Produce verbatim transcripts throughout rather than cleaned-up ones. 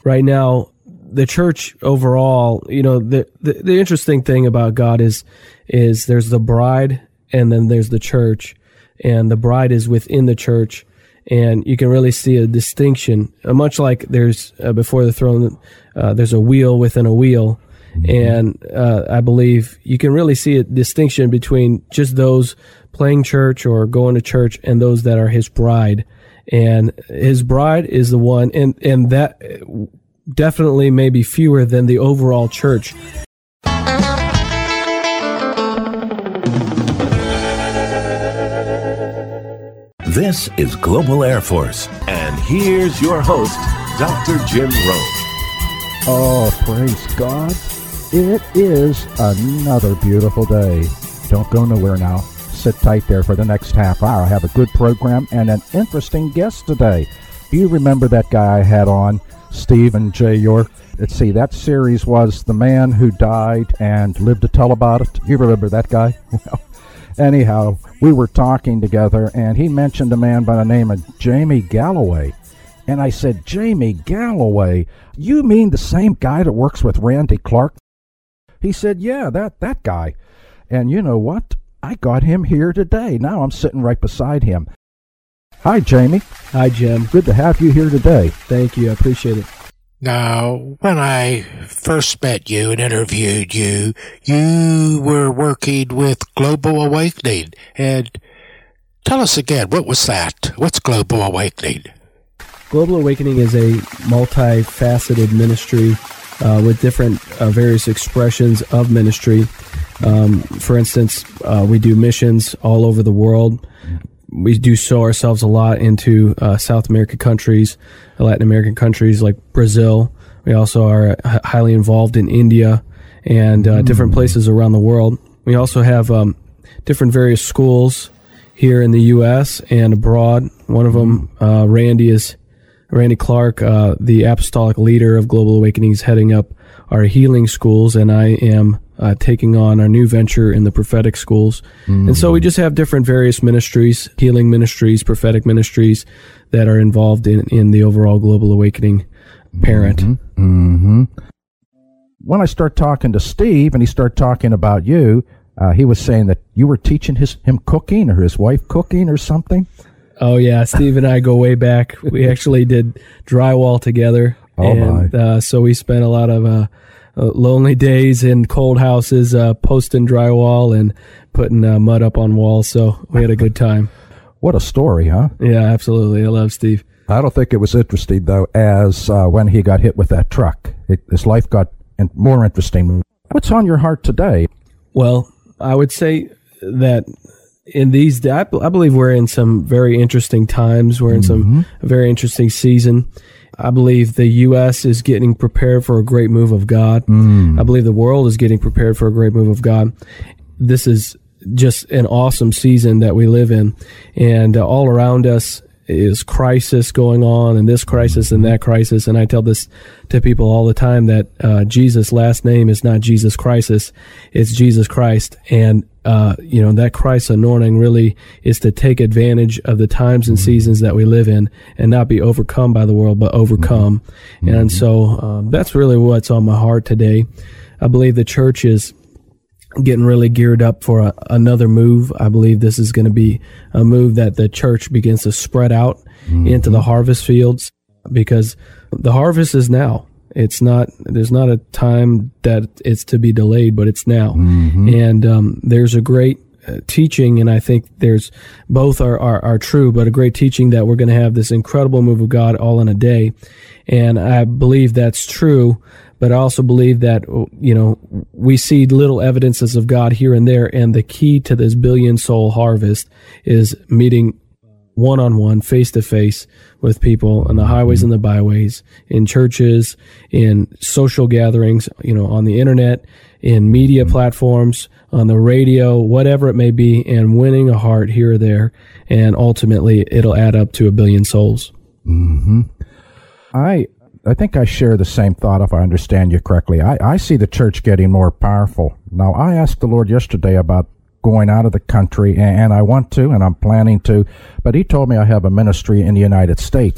right now, the church overall, you know, the, the the interesting thing about God is is there's the bride and then there's the church, and the bride is within the church, and you can really see a distinction, uh, much like there's uh, before the throne, uh, there's a wheel within a wheel, mm-hmm. and uh, I believe you can really see a distinction between just those playing church or going to church and those that are his bride, and his bride is the one, and and that definitely may be fewer than the overall church. This is Global Air Force, and here's your host, Doctor Jim Rome. Oh, praise God. It is another beautiful day. Don't go nowhere now. Sit tight there for the next half hour. I have a good program and an interesting guest today. Do you remember that guy I had on, Stephen J. York? Let's see, that series was The Man Who Died and Lived to Tell About It. You remember that guy? Well, anyhow, we were talking together, and he mentioned a man by the name of Jamie Galloway. And I said, Jamie Galloway, you mean the same guy that works with Randy Clark? He said, yeah, that, that guy. And you know what? I got him here today. Now I'm sitting right beside him. Hi, Jamie. Hi, Jim. Good to have you here today. Thank you. I appreciate it. Now, when I first met you and interviewed you, you were working with Global Awakening. And tell us again, what was that? What's Global Awakening? Global Awakening is a multifaceted ministry uh, with different uh, various expressions of ministry. Um, for instance, uh, we do missions all over the world. We do sow ourselves a lot into uh, South American countries, Latin American countries like Brazil. We also are h- highly involved in India and uh, mm. different places around the world. We also have um, different various schools here in the U S and abroad. One of them, uh, Randy is Randy Clark, uh, the apostolic leader of Global Awakening, is heading up our healing schools, and I am uh, taking on our new venture in the prophetic schools. Mm. And so we just have different various ministries, healing ministries, prophetic ministries that are involved in, in the overall Global Awakening parent. Mm-hmm. Mm-hmm. When I start talking to Steve and he started talking about you, uh, he was saying that you were teaching his him cooking or his wife cooking or something. Oh, yeah. Steve and I go way back. We actually did drywall together. Oh, and my. Uh, so we spent a lot of uh, uh, lonely days in cold houses uh, posting drywall and putting uh, mud up on walls. So we had a good time. What a story, huh? Yeah, absolutely. I love Steve. I don't think it was interesting, though, as uh, when he got hit with that truck. It, his life got in, more interesting. What's on your heart today? Well, I would say that in these, I believe we're in some very interesting times. We're in some mm-hmm. a very interesting season. I believe the U S is getting prepared for a great move of God. Mm. I believe the world is getting prepared for a great move of God. This is just an awesome season that we live in. And uh, all around us is crisis going on, and this crisis and that crisis. And I tell this to people all the time that uh, Jesus' last name is not Jesus Crisis, it's Jesus Christ. And Uh, you know, that Christ anointing really is to take advantage of the times and seasons that we live in and not be overcome by the world, but overcome. Mm-hmm. And so um, that's really what's on my heart today. I believe the church is getting really geared up for a, another move. I believe this is going to be a move that the church begins to spread out mm-hmm. into the harvest fields, because the harvest is now. It's not, there's not a time that it's to be delayed, but it's now. Mm-hmm. And um, there's a great uh, teaching, and I think there's, both are, are, are true, but a great teaching that we're going to have this incredible move of God all in a day. And I believe that's true, but I also believe that, you know, we see little evidences of God here and there, and the key to this billion soul harvest is meeting one-on-one, face-to-face with people on the highways and the byways, in churches, in social gatherings, you know, on the internet, in media platforms, on the radio, whatever it may be, and winning a heart here or there, and ultimately it'll add up to a billion souls. Mm-hmm. I I think I share the same thought, if I understand you correctly. I, I see the church getting more powerful. Now, I asked the Lord yesterday about going out of the country, and I want to, and I'm planning to, but he told me I have a ministry in the United States.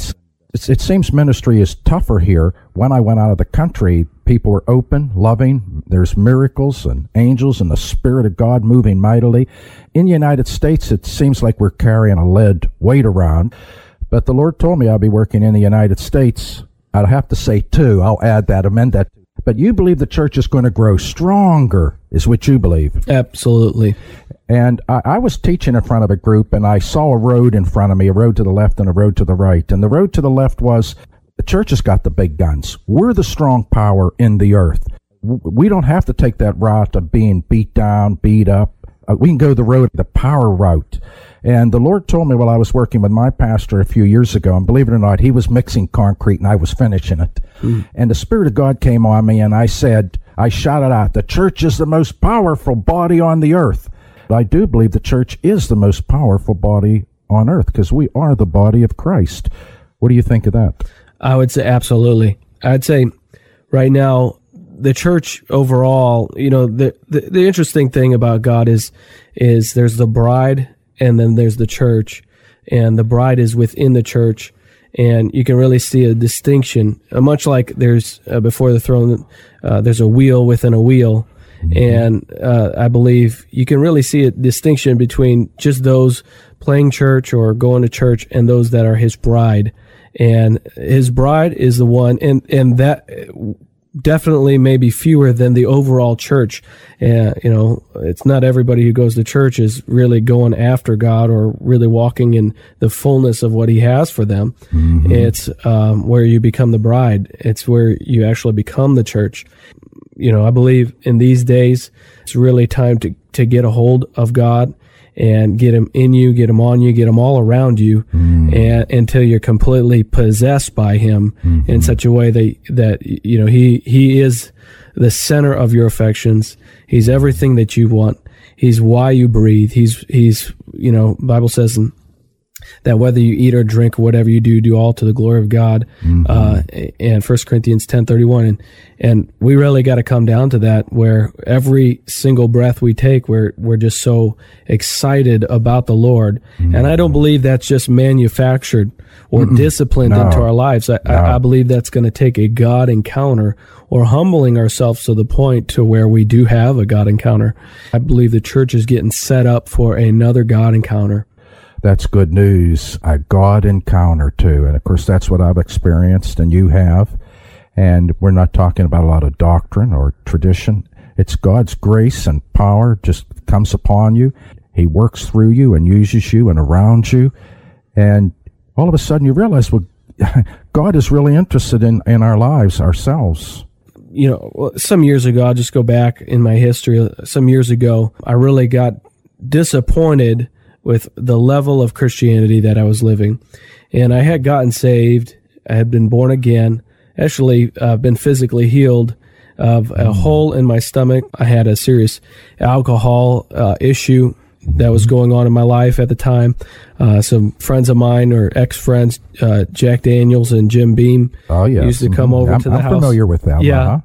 It's, it seems ministry is tougher here. When I went out of the country, people were open, loving. There's miracles and angels and the Spirit of God moving mightily. In the United States, it seems like we're carrying a lead weight around. But the Lord told me I'll be working in the United States. I'd have to say two. I'll add that, amend that. But you believe the church is going to grow stronger, is what you believe. Absolutely. And I, I was teaching in front of a group, and I saw a road in front of me, a road to the left and a road to the right. And the road to the left was, the church has got the big guns. We're the strong power in the earth. We don't have to take that route of being beat down, beat up. Uh, we can go the road, the power route. And the Lord told me while I was working with my pastor a few years ago, and believe it or not, he was mixing concrete and I was finishing it. Mm. And the Spirit of God came on me, and I said, I shouted out, the church is the most powerful body on the earth. I do believe the church is the most powerful body on earth because we are the body of Christ. What do you think of that? I would say absolutely. I'd say right now, the church overall, you know, the, the, the interesting thing about God is, is there's the bride and then there's the church, and the bride is within the church. And you can really see a distinction, uh, much like there's uh, before the throne, uh, there's a wheel within a wheel. Mm-hmm. And uh, I believe you can really see a distinction between just those playing church or going to church and those that are his bride. And his bride is the one, and, and that definitely may be fewer than the overall church. Uh, you know, it's not everybody who goes to church is really going after God or really walking in the fullness of what he has for them. Mm-hmm. It's um, where you become the bride. It's where you actually become the church. You know, I believe in these days, it's really time to, to get a hold of God and get him in you, get him on you, get him all around you, mm. and until you're completely possessed by him mm-hmm. in such a way that, that, you know, he, he is the center of your affections. He's everything that you want. He's why you breathe. He's, he's, you know, Bible says in, that whether you eat or drink, whatever you do, do all to the glory of God. Mm-hmm. Uh, and First Corinthians ten thirty-one. And, and we really got to come down to that, where every single breath we take, we're, we're just so excited about the Lord. Mm-hmm. And I don't believe that's just manufactured or Mm-mm. disciplined no. into our lives. I, no. I, I believe that's going to take a God encounter or humbling ourselves to the point to where we do have a God encounter. I believe the church is getting set up for another God encounter. That's good news, a God encounter too. And of course, that's what I've experienced and you have. And we're not talking about a lot of doctrine or tradition. It's God's grace and power just comes upon you. He works through you and uses you and around you. And all of a sudden you realize, well, God is really interested in, in our lives, ourselves. You know, some years ago, I'll just go back in my history. Some years ago, I really got disappointed with the level of Christianity that I was living. And I had gotten saved. I had been born again, actually uh, been physically healed of a hole in my stomach. I had a serious alcohol uh, issue that was going on in my life at the time. Uh, some friends of mine, or ex-friends, uh, Jack Daniels and Jim Beam, oh, yes. used to come over I'm, to the I'm house. I'm familiar with them. Yeah. Uh-huh.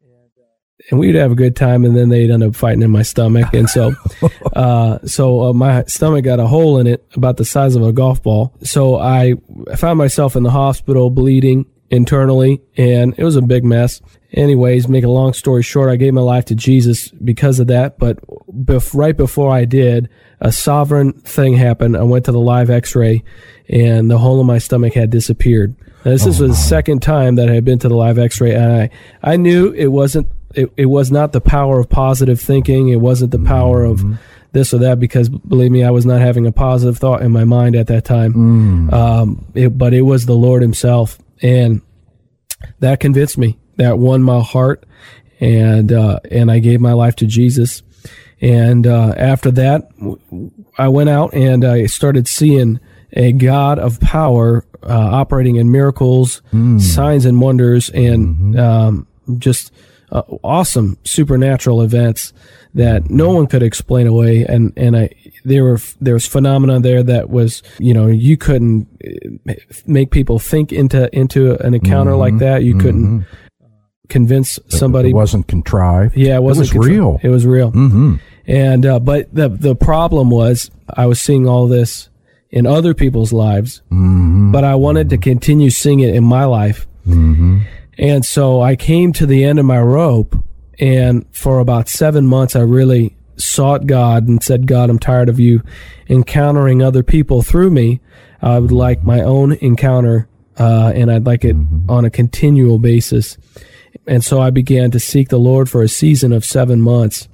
And we'd have a good time, and then they'd end up fighting in my stomach. And so, uh, so uh, my stomach got a hole in it about the size of a golf ball. So I found myself in the hospital bleeding internally, and it was a big mess. Anyways, make a long story short, I gave my life to Jesus because of that. But bef- right before I did, a sovereign thing happened. I went to the live x-ray, and the hole in my stomach had disappeared. Now, this oh, was the second time that I had been to the live x-ray, and I, I knew it wasn't It, it was not the power of positive thinking. It wasn't the power mm-hmm. of this or that, because believe me, I was not having a positive thought in my mind at that time. Mm. Um, it, but it was the Lord himself. And that convinced me. That won my heart. And, uh, and I gave my life to Jesus. And, uh, after that, I went out and I started seeing a God of power, uh, operating in miracles, mm. signs and wonders, and, mm-hmm. um, just, Uh, awesome supernatural events that no one could explain away, and and I there were there was phenomena there that was, you know, you couldn't make people think into into an encounter mm-hmm. like that. You mm-hmm. couldn't convince somebody. It wasn't contrived. Yeah, it wasn't. It was contri- real. It was real. Mm-hmm. And uh, but the the problem was I was seeing all this in other people's lives, Mm-hmm. but I wanted to continue seeing it in my life. Mm-hmm. And so I came to the end of my rope, and for about seven months, I really sought God and said, God, I'm tired of you encountering other people through me. I would like my own encounter, uh, and I'd like it Mm-hmm. on a continual basis. And so I began to seek the Lord for a season of seven months.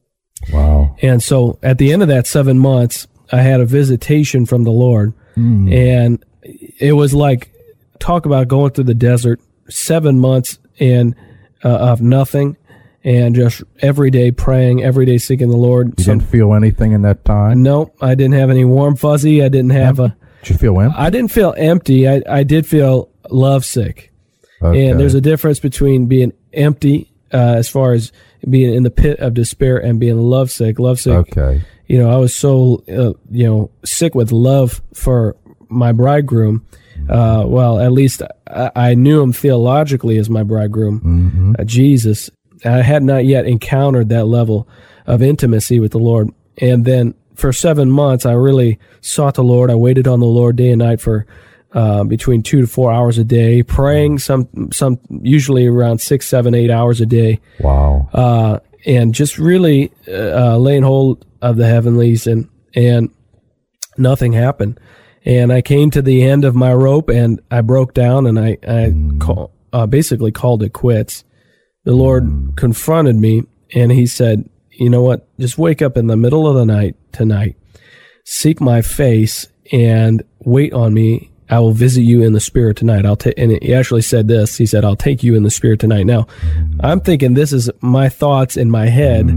Wow. And so at the end of that seven months, I had a visitation from the Lord. Mm. And it was like, talk about going through the desert, seven months and uh, of nothing, and just every day praying, every day seeking the Lord. You Some- didn't feel anything in that time? no, I didn't have any warm fuzzy. I didn't have a, Did you feel empty? I didn't feel empty. I, I did feel lovesick. Okay. And there's a difference between being empty, uh, as far as being in the pit of despair, and being lovesick. Lovesick. Okay. You know, I was so, uh, you know, sick with love for my bridegroom. Uh, well, at least I, I knew him theologically as my bridegroom, Mm-hmm. uh, Jesus. I had not yet encountered that level of intimacy with the Lord. And then for seven months, I really sought the Lord. I waited on the Lord day and night for uh, between two to four hours a day, praying some, some usually around six, seven, eight hours a day. Wow. Uh, and just really uh, laying hold of the heavenlies, and and nothing happened. And I came to the end of my rope, and I broke down, and I, I Mm. call, uh, basically called it quits. The Lord Mm. confronted me, and he said, you know what, just wake up in the middle of the night tonight, seek my face, and wait on me. I will visit you in the spirit tonight. I'll take, and he actually said this. He said, I'll take you in the spirit tonight. Now, Mm-hmm. I'm thinking this is my thoughts in my head,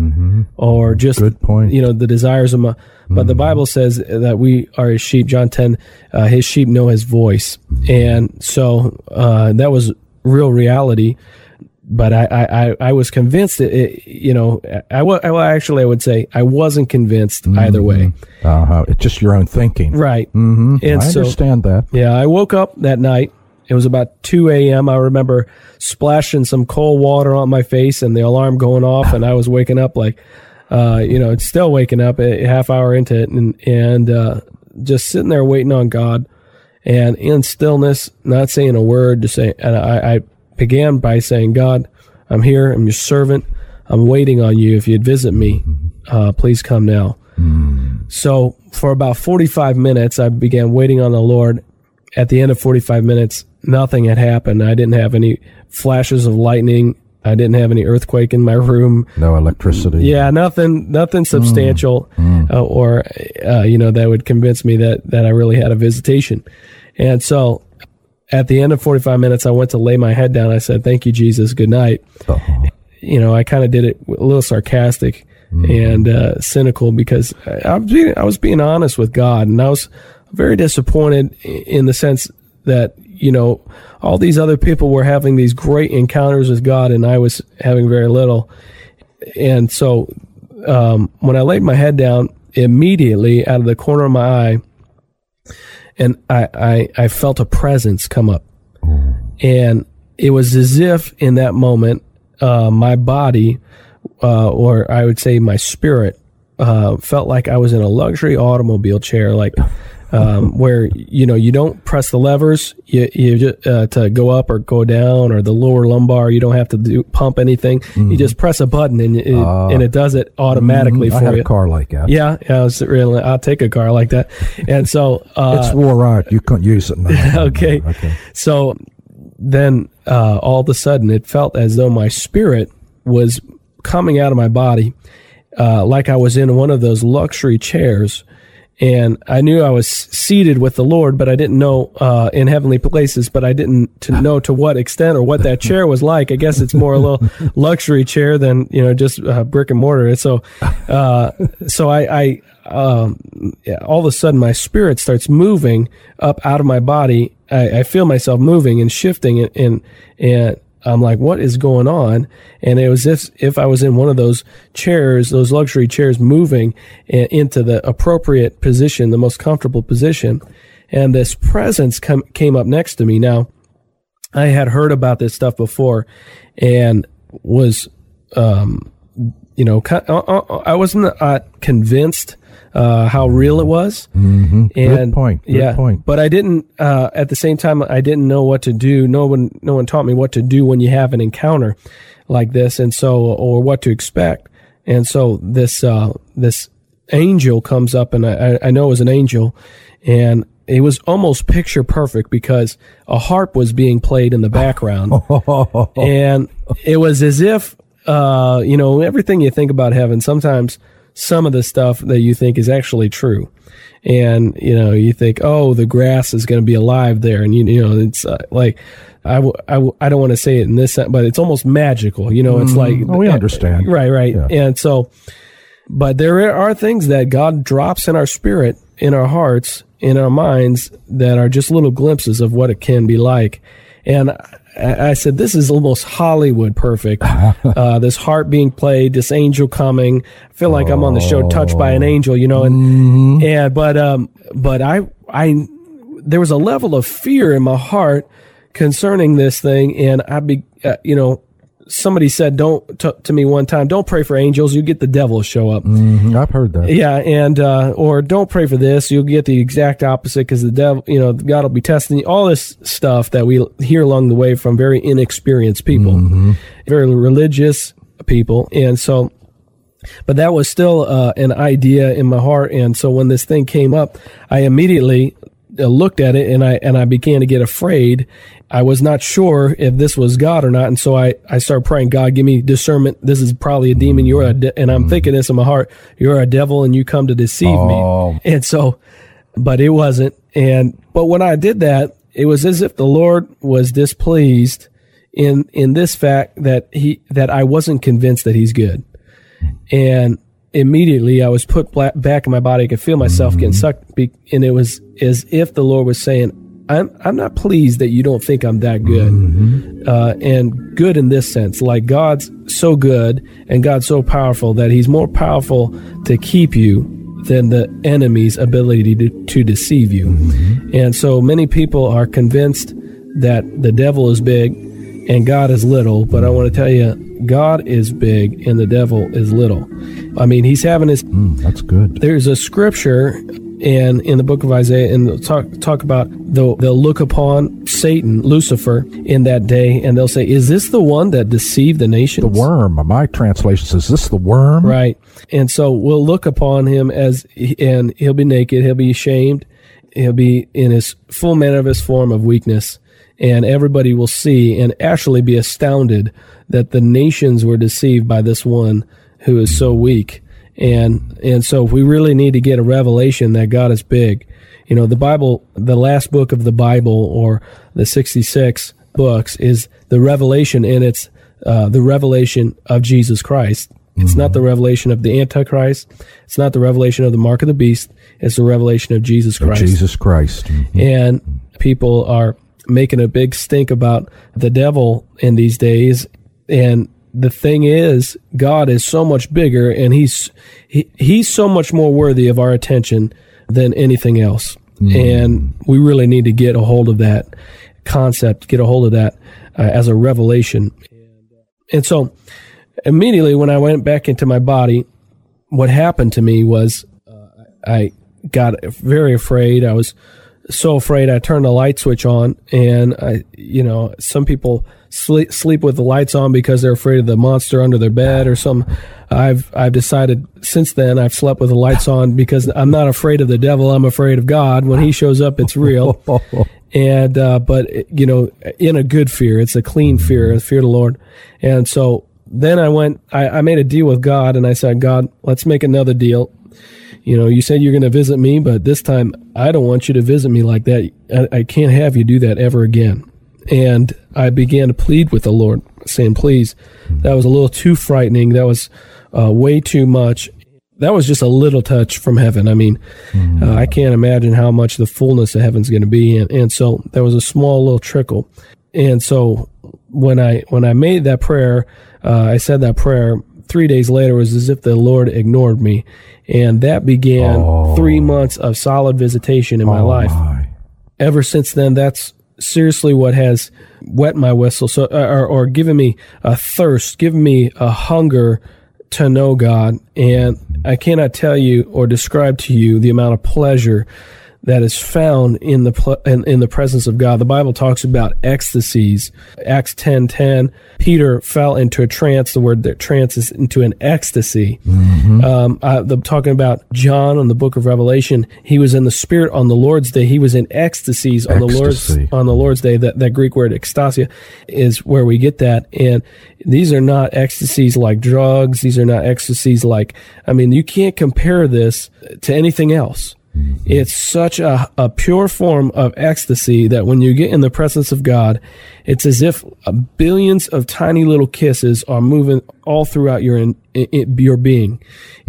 or just, Good point. you know, the desires of my, but the Bible says that we are his sheep. John ten, uh, his sheep know his voice. And so, uh, that was real reality. But I, I, I- I was convinced that, it, you know, I, wa- I, well, actually, I would say I wasn't convinced either way. Uh-huh. It's just your own thinking. Right. Mm-hmm. And I so- understand that. Yeah, I woke up that night. It was about two a.m. I remember splashing some cold water on my face and the alarm going off, and I was waking up like, uh, you know, it's still waking up a half hour into it, and, and uh, just sitting there waiting on God, and in stillness, not saying a word, just saying, and I, I began by saying, God, I'm here, I'm your servant, I'm waiting on you. If you'd visit me, uh, please come now. So for about forty-five minutes, I began waiting on the Lord. At the end of forty-five minutes, nothing had happened. I didn't have any flashes of lightning. I didn't have any earthquake in my room. No electricity. Yeah, nothing, nothing substantial, uh, or uh, you know, that would convince me that that I really had a visitation. And so, at the end of forty-five minutes, I went to lay my head down. I said, "Thank you, Jesus. Good night." Uh-huh. You know, I kind of did it a little sarcastic and uh, cynical, because I, I was being, I was being honest with God, and I was very disappointed in the sense that, you know, all these other people were having these great encounters with God, and I was having very little. And so, um, when I laid my head down, immediately out of the corner of my eye, and I, I, I felt a presence come up. And it was as if in that moment, uh, my body, uh, or I would say my spirit, uh, felt like I was in a luxury automobile chair, like, um, where, you know, you don't press the levers, you, you just, uh, to go up or go down, or the lower lumbar, you don't have to do, pump anything. You just press a button, and it, Uh, and it does it automatically I for had you. a car like that. Yeah, yeah, I was really, I'll take a car like that. And so, uh, It's wore out. You couldn't use it now. okay. Okay. So then, uh, all of a sudden, it felt as though my spirit was coming out of my body, uh, like I was in one of those luxury chairs. And I knew I was seated with the Lord, but I didn't know, uh, in heavenly places, but I didn't to know to what extent or what that chair was like. I guess it's more a little luxury chair than, you know, just uh, brick and mortar. And so, uh, so I, I, um, yeah, all of a sudden my spirit starts moving up out of my body. I, I feel myself moving and shifting, and, and, and I'm like, what is going on? And it was as if, if I was in one of those chairs, those luxury chairs, moving a, into the appropriate position, the most comfortable position. And this presence come, came up next to me. Now, I had heard about this stuff before, and was, um, you know, I wasn't uh, convinced uh, how real it was. Mm-hmm. And Good point. Good yeah, point. but I didn't. Uh, at the same time, I didn't know what to do. No one, no one taught me what to do when you have an encounter like this, and so or what to expect. And so this uh, this angel comes up, and I, I know it was an angel, and it was almost picture perfect because a harp was being played in the background, and it was as if uh, you know everything you think about heaven. Sometimes some of the stuff that you think is actually true. And, you know, you think, oh, the grass is going to be alive there. And, you, you know, it's uh, like, I, w- I, w- I don't want to say it in this sense, but it's almost magical. You know, it's like. Oh, we understand. Uh, right, right. Yeah. And so, but there are things that God drops in our spirit, in our hearts, in our minds that are just little glimpses of what it can be like. And I, I said, this is almost Hollywood perfect. Uh, this harp being played, this angel coming. I feel like I'm on the show Touched by an Angel, you know, and, Mm-hmm. and, but, um, but I, I, there was a level of fear in my heart concerning this thing. And I be, uh, you know, somebody said, don't, t- to me one time, don't pray for angels, you get the devil to show up. Mm-hmm. I've heard that. Yeah, and uh, or don't pray for this. You'll get the exact opposite because the devil, you know, God will be testing you. All this stuff that we hear along the way from very inexperienced people, mm-hmm. very religious people, and so. But that was still uh, an idea in my heart, and so when this thing came up, I immediately uh, looked at it and I and I began to get afraid. I was not sure if this was God or not, and so I, I started praying, God, give me discernment. This is probably a demon. You're a de-, and I'm thinking this in my heart. You're a devil, and you come to deceive Oh. me. And so, but it wasn't. And but when I did that, it was as if the Lord was displeased in in this fact that he that I wasn't convinced that He's good, and immediately I was put back in my body. I could feel myself mm-hmm. getting sucked, and it was as if the Lord was saying, I'm I'm not pleased that you don't think I'm that good, mm-hmm. uh, and good in this sense, like God's so good and God's so powerful that He's more powerful to keep you than the enemy's ability to, to deceive you. Mm-hmm. And so many people are convinced that the devil is big and God is little, but I want to tell you, God is big and the devil is little. I mean, He's having his... Mm, that's good. There's a scripture... And in the book of Isaiah, and they'll talk talk about they'll, they'll look upon Satan, Lucifer, in that day, and they'll say, "Is this the one that deceived the nations?" The worm. My translation says, "Is this the worm?" Right. And so we'll look upon him as, and he'll be naked, he'll be ashamed, he'll be in his full manifest form of weakness, and everybody will see and actually be astounded that the nations were deceived by this one who is so weak. And and so we really need to get a revelation that God is big. You know, the Bible, the last book of the Bible, or the sixty-six books, is the revelation, and it's uh, the revelation of Jesus Christ. It's mm-hmm. not the revelation of the Antichrist. It's not the revelation of the mark of the beast. It's the revelation of Jesus Christ. Of Jesus Christ. Mm-hmm. And people are making a big stink about the devil in these days, and the thing is, God is so much bigger, and he's he, he's so much more worthy of our attention than anything else. Mm. And we really need to get a hold of that concept, get a hold of that uh, as a revelation. And so immediately when I went back into my body, what happened to me was uh, I got very afraid. I was so afraid I turned the light switch on, and I, you know, some people sleep, sleep with the lights on because they're afraid of the monster under their bed or something. I've, I've decided since then I've slept with the lights on because I'm not afraid of the devil. I'm afraid of God. When He shows up, it's real. And, uh, but you know, in a good fear, it's a clean fear, a fear of the Lord. And so then I went, I, I made a deal with God, and I said, God, let's make another deal. You know, you said you're going to visit me, but this time I don't want you to visit me like that. I, I can't have you do that ever again. And I began to plead with the Lord, saying, please, that was a little too frightening. That was uh, way too much. That was just a little touch from heaven. I mean, mm-hmm. uh, I can't imagine how much the fullness of heaven's going to be. And, and so there was a small little trickle. And so when I when I made that prayer, uh, I said that prayer, three days later, it was as if the Lord ignored me. And that began oh. three months of solid visitation in my oh life. My. Ever since then, that's seriously what has wet my whistle, so or, or given me a thirst, given me a hunger to know God. And I cannot tell you or describe to you the amount of pleasure that is found in the pl- in, in the presence of God. The Bible talks about ecstasies. Acts ten ten. Peter fell into a trance. The word that trance is into an ecstasy. Mm-hmm. Um, uh, the, talking about John in the book of Revelation, he was in the Spirit on the Lord's day. He was in ecstasies on Ecstasy. the Lord's on the Lord's day. That that Greek word ecstasia is where we get that. And these are not ecstasies like drugs. These are not ecstasies like. I mean, you can't compare this to anything else. It's such a, a pure form of ecstasy that when you get in the presence of God, it's as if billions of tiny little kisses are moving all throughout your in, in, your being,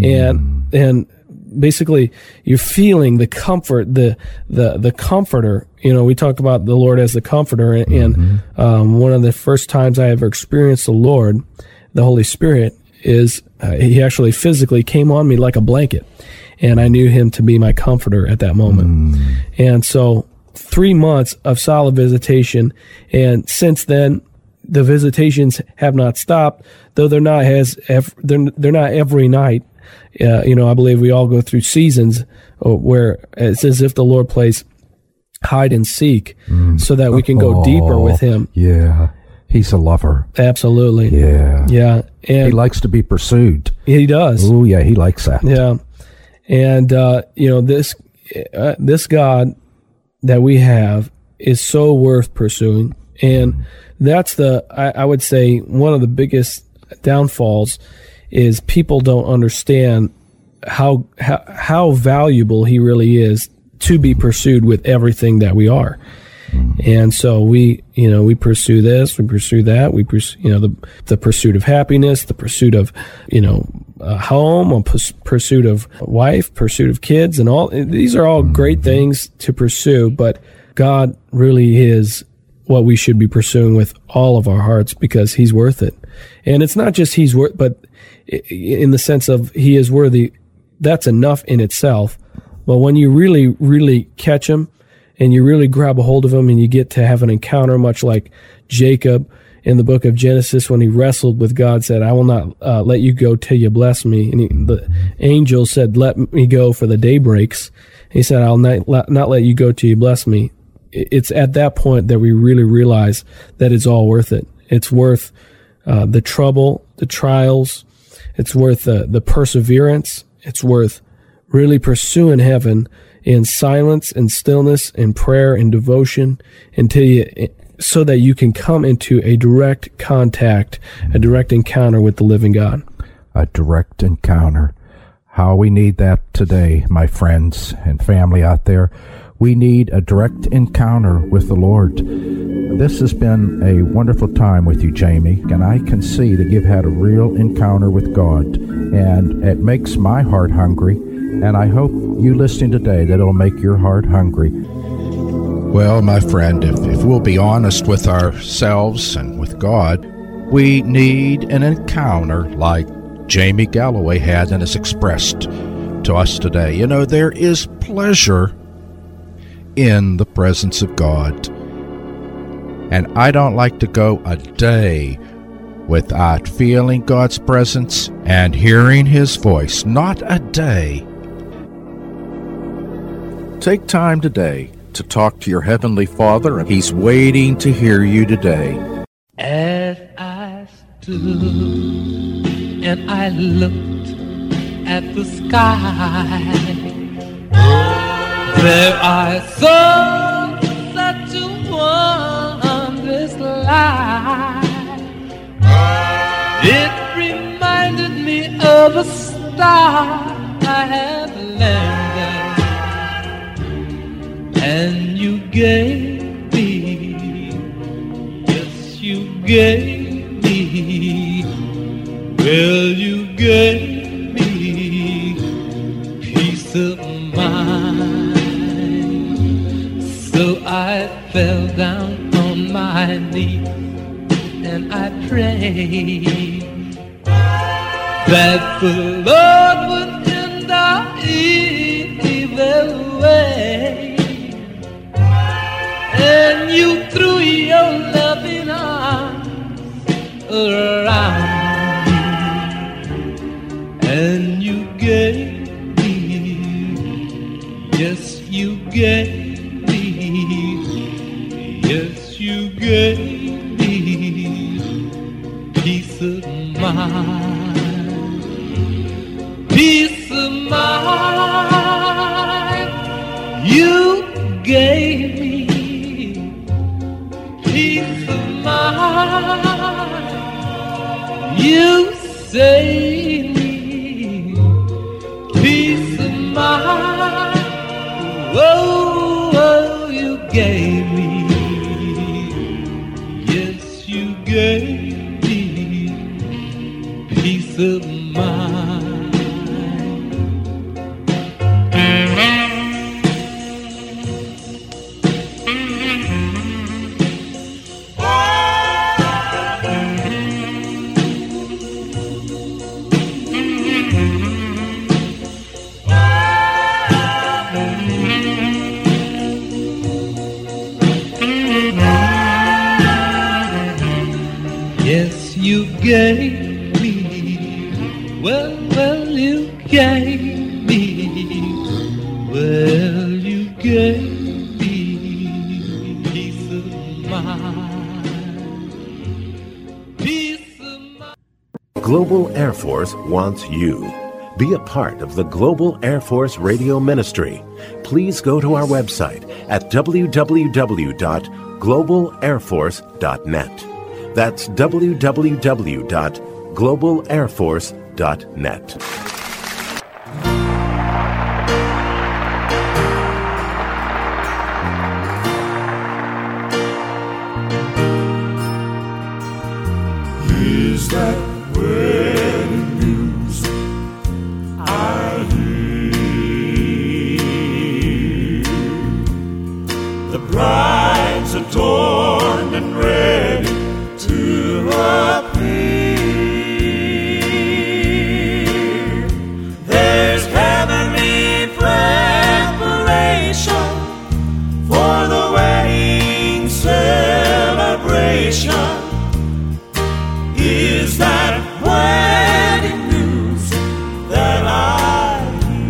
and mm. and basically you're feeling the comfort, the the the comforter. You know, we talk about the Lord as the comforter, and, mm-hmm. and um, one of the first times I ever experienced the Lord, the Holy Spirit, is uh, he actually physically came on me like a blanket. And I knew him to be my comforter at that moment. Mm. And so three months of solid visitation. And since then, the visitations have not stopped, though they're not as, they're, they're not every night. Uh, you know, I believe we all go through seasons where it's as if the Lord plays hide and seek mm. so that we can go oh, deeper with him. Yeah. He's a lover. Absolutely. Yeah. Yeah. And he likes to be pursued. He does. Oh, yeah. He likes that. Yeah. And, uh, you know, this, uh, this God that we have is so worth pursuing. And that's the, I, I would say, one of the biggest downfalls is people don't understand how, how, how valuable he really is to be pursued with everything that we are. And so we, you know, we pursue this, we pursue that, we pursue, you know, the the pursuit of happiness, the pursuit of, you know, a home, a pus- pursuit of wife, pursuit of kids, and all. These are all great things to pursue, but God really is what we should be pursuing with all of our hearts because He's worth it. And it's not just He's worth, but in the sense of He is worthy. That's enough in itself. But when you really, really catch Him, and you really grab a hold of him and you get to have an encounter much like Jacob in the book of Genesis when he wrestled with God, said, I will not uh, let you go till you bless me. And he, the angel said, let me go for the day breaks. He said, I'll not, not let you go till you bless me. It's at that point that we really realize that it's all worth it. It's worth uh, the trouble, the trials. It's worth the, the perseverance. It's worth really pursuing heaven in silence and stillness and prayer and devotion until you, so that you can come into a direct contact, a direct encounter with the living God. A direct encounter. How we need that today, my friends and family out there. We need a direct encounter with the Lord. This has been a wonderful time with you, Jamie, and I can see that you've had a real encounter with God, and it makes my heart hungry. And I hope you listening today that it'll make your heart hungry. Well, my friend, if, if we'll be honest with ourselves and with God, we need an encounter like Jamie Galloway had and has expressed to us today. You know, there is pleasure in the presence of God. And I don't like to go a day without feeling God's presence and hearing His voice. Not a day. Take time today to talk to your Heavenly Father, and He's waiting to hear you today. As I stood and I looked at the sky, there I saw such a wondrous light. It reminded me of a star I had landed. And you gave me, yes, you gave me, well, you gave me peace of mind. So I fell down on my knees and I prayed that the Lord would end our evil way. And you threw your loving arms around me, and you gave gave me, yes, you gave me peace of mind, peace of mind. You gave me peace of mind. You saved me peace of mind. Oh, oh, you gave me, yes, you gave me peace of mind. Yes, you gave me, well, well, you gave me, well, you gave me peace of mind, peace of mind. Global Air Force wants you. Be a part of the Global Air Force Radio Ministry. Please go to our website at w w w dot global air force dot net. That's w w w dot global air force dot net. Is that wedding news I hear? The bride's adorned and ready to appear. There's heavenly preparation for the wedding celebration. Is that wedding news that I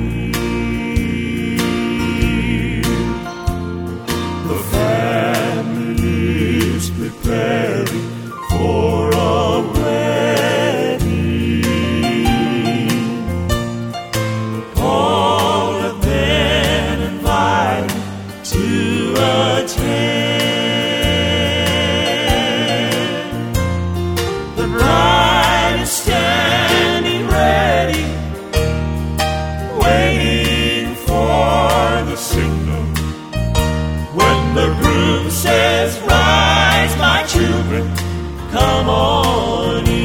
hear? The family is preparing for a wedding. All have been invited to attend. The bride is standing ready, waiting for the signal. When the groom says, "Rise, my children, come on in."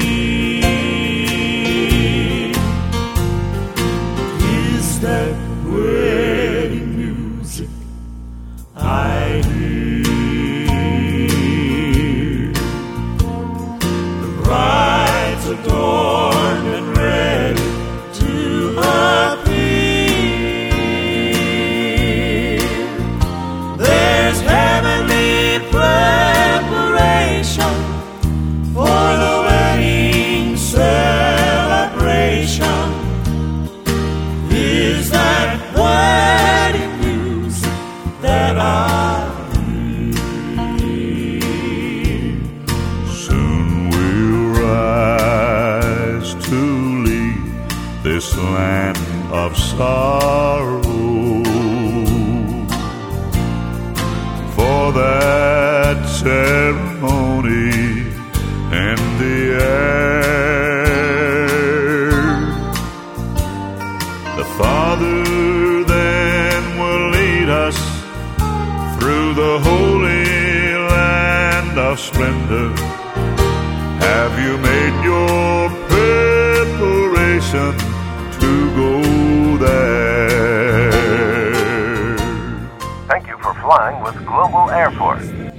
Is that wedding music I hear? The bride's adorned and ready to appear. There's heavenly preparation for the wedding celebration. Is that wedding news that I hear? Soon we'll rise to leave this land of sorrow, for that ceremony in the air. The Father then will lead us through the holy land of splendor. Have you made your preparation to go there? Thank you for flying with Global Air Force.